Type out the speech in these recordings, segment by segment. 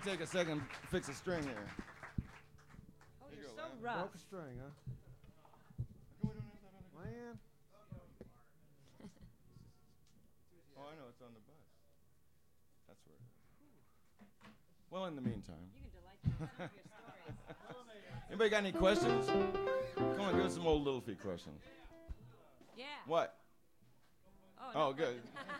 take a second to fix a string here. Oh, There you're you so go, man. rough. Broke a string, huh? How come we don't have that on the Man. Oh, I know. It's on the bus. That's where it is. Well, in the meantime. You can delight yourself with your stories. Anybody got any questions? Come on, give us some old Little Feat questions. Yeah. What? Oh, Oh, good.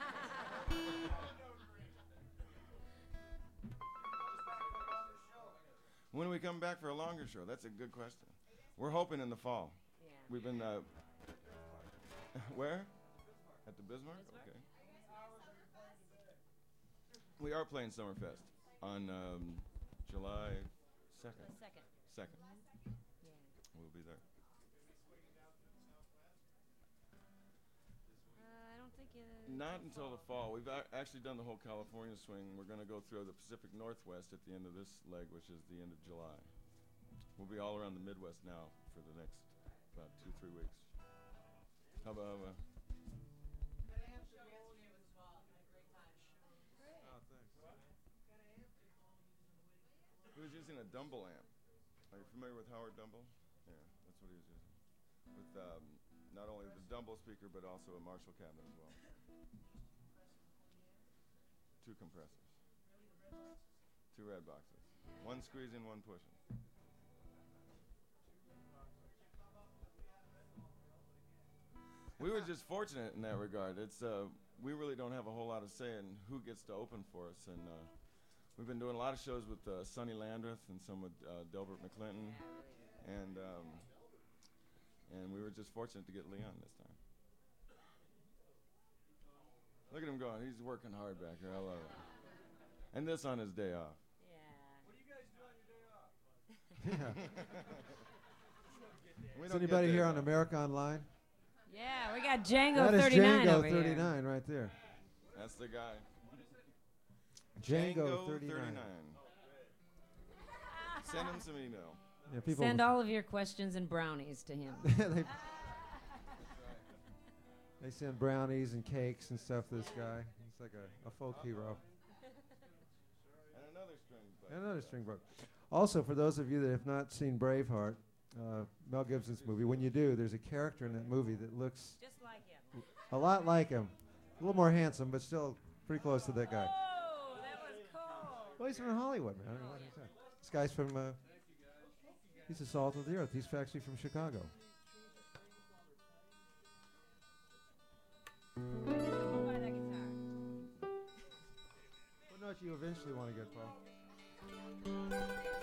When do we come back for a longer show? That's a good question. We're hoping in the fall. Yeah. We've been, where? At the Bismarck? Bismarck? Okay. We are playing Summerfest on July 2nd. The second. 2nd. Yeah. We'll be there. I don't think you. Not until the fall. We've actually done the whole California swing. We're going to go through the Pacific Northwest at the end of this leg, which is the end of July. We'll be all around the Midwest now for the next about 2-3 weeks. How about Oh, thanks. He was using a Dumble amp. Are you familiar with Howard Dumble? Yeah, that's what he was using. With not only the Dumble speaker, but also a Marshall cabinet as well. 2 compressors. 2 red boxes. 1 squeezing, 1 pushing. We were just fortunate in that regard. It's we really don't have a whole lot of say in who gets to open for us, and we've been doing a lot of shows with Sonny Landreth and some with Delbert McClinton, and we were just fortunate to get Leon this time. Look at him going. He's working hard back here. I love it. And this on his day off. Yeah. What do you guys do on your day off? We Is don't anybody get here days on off. America Online? Yeah, we got Django That is 39 Django over 39 here. right there. That's the guy. Django 39. Send him some email. Yeah, people Send all of your questions and brownies to him. they send brownies and cakes and stuff to this guy. He's like a folk hero. And another string. And another string book. Also, for those of you that have not seen Braveheart, Mel Gibson's movie, when you do, there's a character in that movie that looks Just like him. a lot like him. A little more handsome, but still pretty close to that guy. Oh, that was cool. Well, he's from Hollywood, man. I don't know what he's saying. This guy's from, he's the salt of the earth. He's actually from Chicago. By that guitar. What note do you eventually want to get, Paul?